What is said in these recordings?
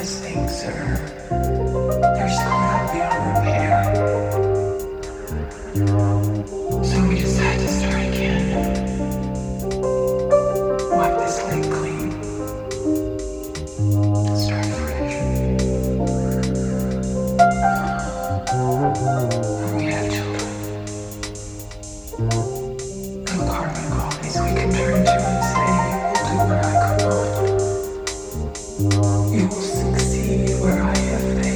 as things they're still not beyond repair. So we just had to start again. Wipe the slate clean. Start fresh. And we have children. And carbon copies we can turn to and say, you'll do what I could not. You will succeed where I have failed.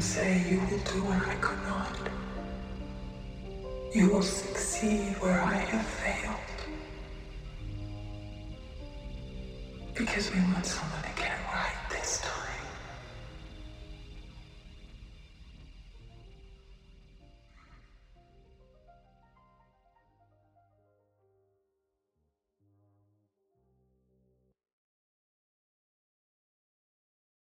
say you will do what I could not. You will succeed where I have failed. Because we want someone